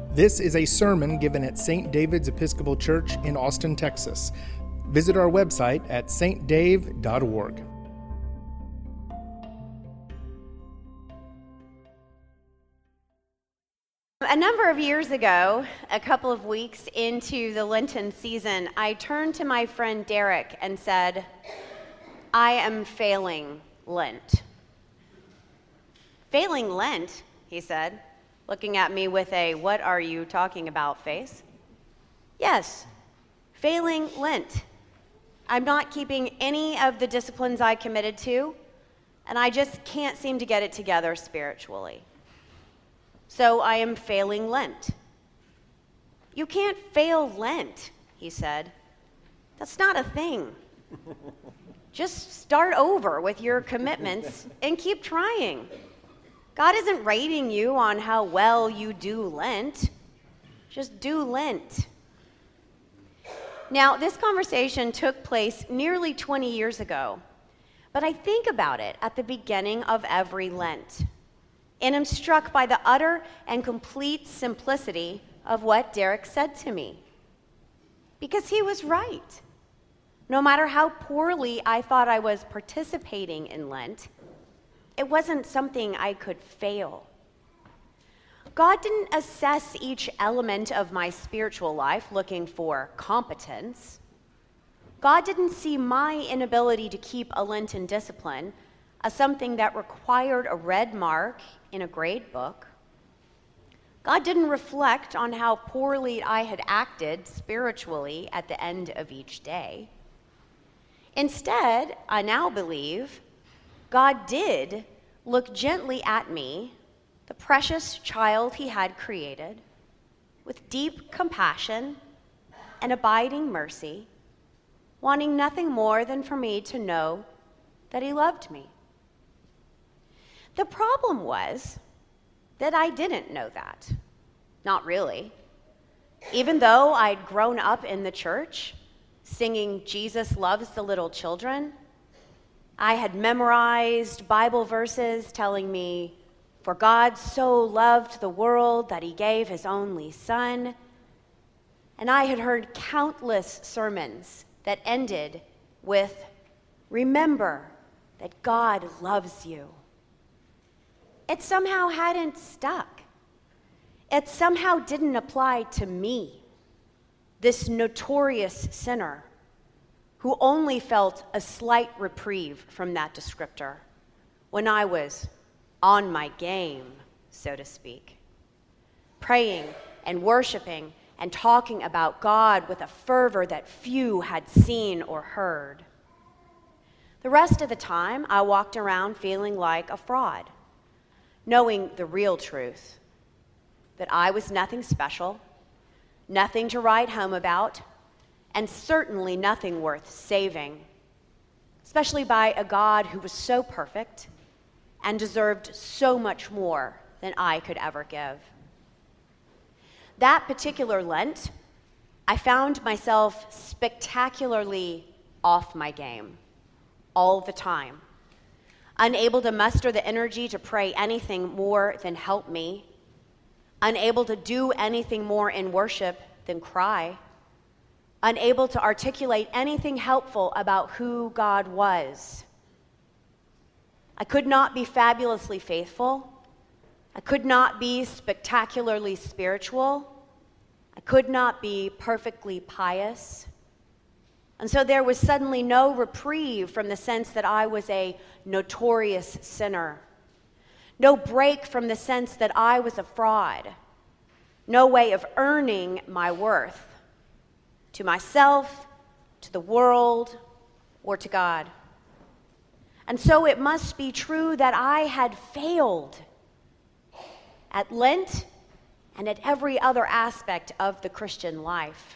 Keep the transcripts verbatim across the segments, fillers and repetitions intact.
This is a sermon given at Saint David's Episcopal Church in Austin, Texas. Visit our website at s t dave dot org. A number of years ago, a couple of weeks into the Lenten season, I turned to my friend Derek and said, I am failing Lent. Failing Lent, he said, looking at me with a "what are you talking about" face. Yes, failing Lent. I'm not keeping any of the disciplines I committed to, and I just can't seem to get it together spiritually. So I am failing Lent. You can't fail Lent, he said. That's not a thing. Just start over with your commitments and keep trying. God isn't rating you on how well you do Lent. Just do Lent. Now, this conversation took place nearly twenty years ago, but I think about it at the beginning of every Lent, and am struck by the utter and complete simplicity of what Derek said to me. Because he was right. No matter how poorly I thought I was participating in Lent, it wasn't something I could fail. God didn't assess each element of my spiritual life looking for competence. God didn't see my inability to keep a Lenten discipline as something that required a red mark in a grade book. God didn't reflect on how poorly I had acted spiritually at the end of each day. Instead, I now believe God did look gently at me, the precious child he had created, with deep compassion and abiding mercy, wanting nothing more than for me to know that he loved me. The problem was that I didn't know that. Not really. Even though I'd grown up in the church, singing "Jesus Loves the Little Children," I had memorized Bible verses telling me, "For God so loved the world that he gave his only son." And I had heard countless sermons that ended with, "Remember that God loves you." It somehow hadn't stuck. It somehow didn't apply to me, this notorious sinner who only felt a slight reprieve from that descriptor when I was on my game, so to speak, praying and worshiping and talking about God with a fervor that few had seen or heard. The rest of the time, I walked around feeling like a fraud, knowing the real truth, that I was nothing special, nothing to write home about, and certainly nothing worth saving, especially by a God who was so perfect and deserved so much more than I could ever give. That particular Lent, I found myself spectacularly off my game all the time, unable to muster the energy to pray anything more than "help me," unable to do anything more in worship than cry, unable to articulate anything helpful about who God was. I could not be fabulously faithful. I could not be spectacularly spiritual. I could not be perfectly pious. And so there was suddenly no reprieve from the sense that I was a notorious sinner. No break from the sense that I was a fraud. No way of earning my worth to myself, to the world, or to God. And so it must be true that I had failed at Lent and at every other aspect of the Christian life.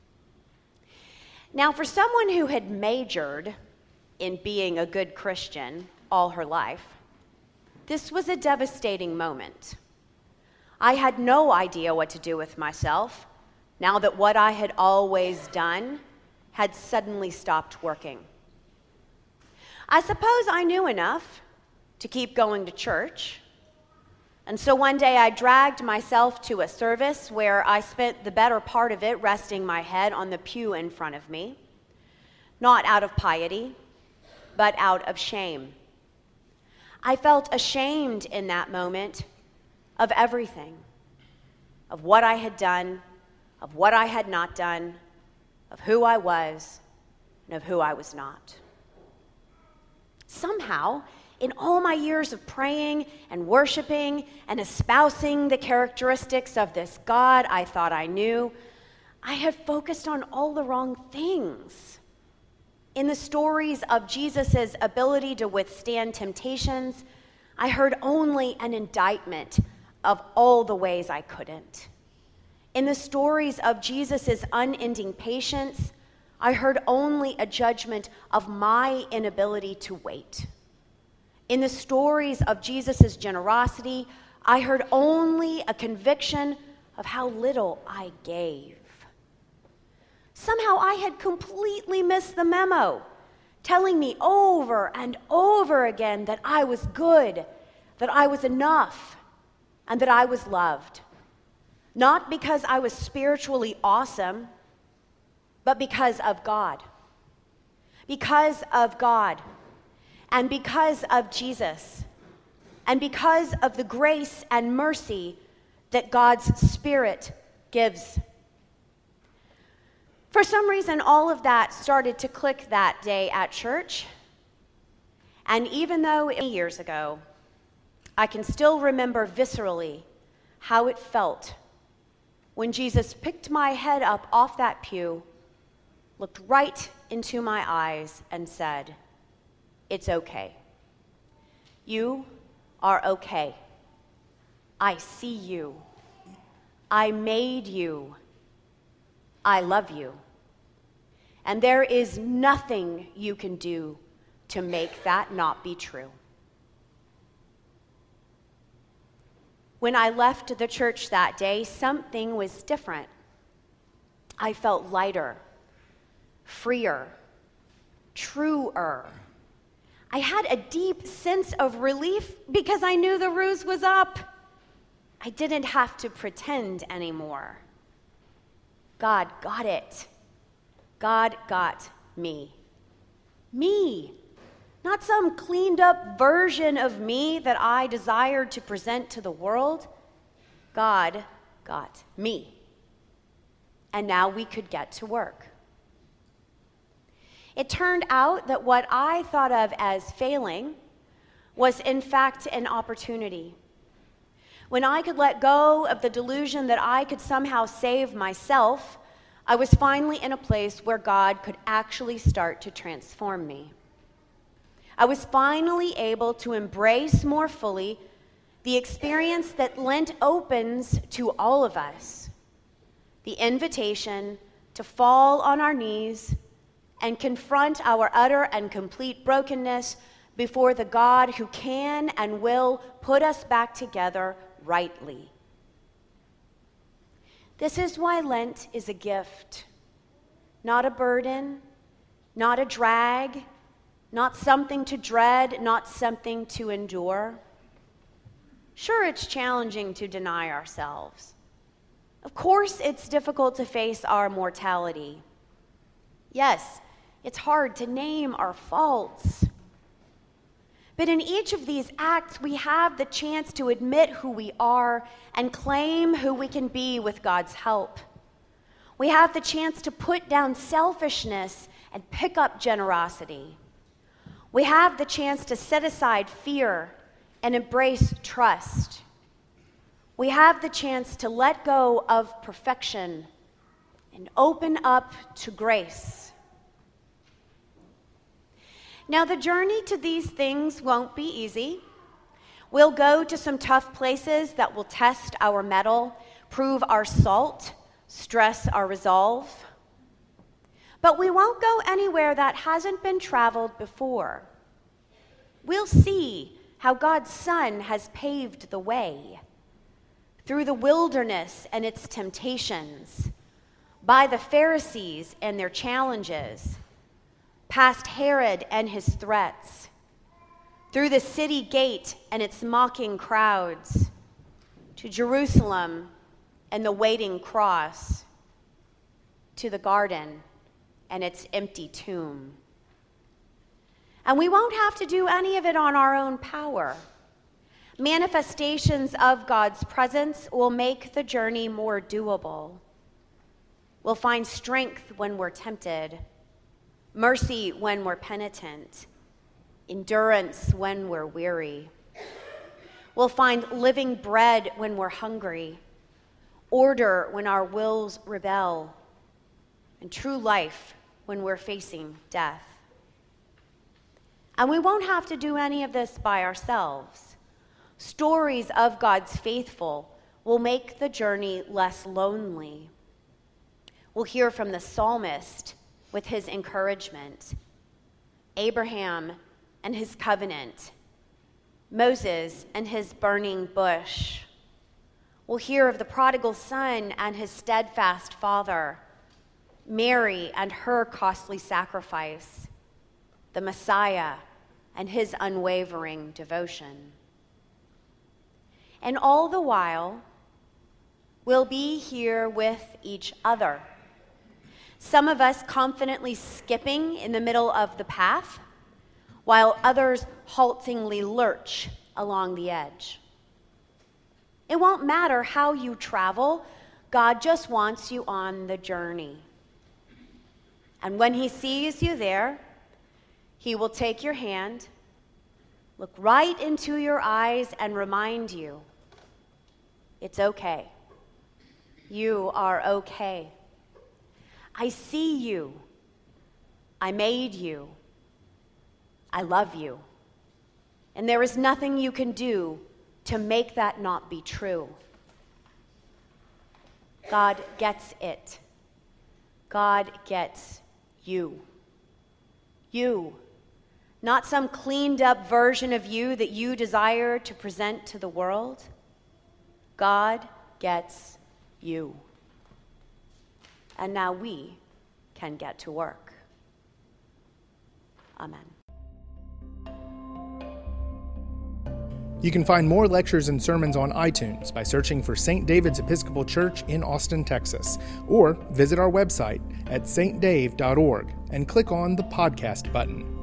Now, for someone who had majored in being a good Christian all her life, this was a devastating moment. I had no idea what to do with myself now that what I had always done had suddenly stopped working. I suppose I knew enough to keep going to church, And so one day I dragged myself to a service where I spent the better part of it resting my head on the pew in front of me, not out of piety, but out of shame. I felt ashamed in that moment of everything, of what I had done, of what I had not done, of who I was, and of who I was not. Somehow, in all my years of praying and worshiping and espousing the characteristics of this God I thought I knew, I had focused on all the wrong things. In the stories of Jesus' ability to withstand temptations, I heard only an indictment of all the ways I couldn't. In the stories of Jesus' unending patience, I heard only a judgment of my inability to wait. In the stories of Jesus' generosity, I heard only a conviction of how little I gave. Somehow I had completely missed the memo, telling me over and over again that I was good, that I was enough, and that I was loved. Not because I was spiritually awesome, but because of God. Because of God. And because of Jesus, and because of the grace and mercy that God's Spirit gives. For some reason, all of that started to click that day at church. And even though it was years ago, I can still remember viscerally how it felt when Jesus picked my head up off that pew, looked right into my eyes, and said, "It's okay. You are okay. I see you. I made you. I love you. And there is nothing you can do to make that not be true." When I left the church that day, something was different. I felt lighter, freer, truer. I had a deep sense of relief because I knew the ruse was up. I didn't have to pretend anymore. God got it. God got me. Me. Not some cleaned up version of me that I desired to present to the world. God got me. And now we could get to work. It turned out that what I thought of as failing was in fact an opportunity. When I could let go of the delusion that I could somehow save myself, I was finally in a place where God could actually start to transform me. I was finally able to embrace more fully the experience that Lent opens to all of us, the invitation to fall on our knees and confront our utter and complete brokenness before the God who can and will put us back together rightly. This is why Lent is a gift, not a burden, not a drag, not something to dread, not something to endure. Sure, it's challenging to deny ourselves. Of course, it's difficult to face our mortality. Yes, it's hard to name our faults. But in each of these acts, we have the chance to admit who we are and claim who we can be with God's help. We have the chance to put down selfishness and pick up generosity. We have the chance to set aside fear and embrace trust. We have the chance to let go of perfection and open up to grace. Now, the journey to these things won't be easy. We'll go to some tough places that will test our mettle, prove our salt, stress our resolve. But we won't go anywhere that hasn't been traveled before. We'll see how God's Son has paved the way through the wilderness and its temptations, by the Pharisees and their challenges, past Herod and his threats, through the city gate and its mocking crowds, to Jerusalem and the waiting cross, to the garden and its empty tomb. And we won't have to do any of it on our own power. Manifestations of God's presence will make the journey more doable. We'll find strength when we're tempted, mercy when we're penitent, endurance when we're weary. We'll find living bread when we're hungry, order when our wills rebel, and true life when we're facing death. And we won't have to do any of this by ourselves. Stories of God's faithful will make the journey less lonely. We'll hear from the psalmist with his encouragement, Abraham and his covenant, Moses and his burning bush. We'll hear of the prodigal son and his steadfast father, Mary and her costly sacrifice, the Messiah and his unwavering devotion. And all the while, we'll be here with each other. Some of us confidently skipping in the middle of the path, while others haltingly lurch along the edge. It won't matter how you travel, God just wants you on the journey. And when he sees you there, he will take your hand, look right into your eyes, and remind you, it's okay. You are okay. I see you. I made you. I love you. And there is nothing you can do to make that not be true. God gets it. God gets you. You. Not some cleaned up version of you that you desire to present to the world. God gets you. And now we can get to work. Amen. You can find more lectures and sermons on iTunes by searching for Saint David's Episcopal Church in Austin, Texas, or visit our website at s t dave dot org and click on the podcast button.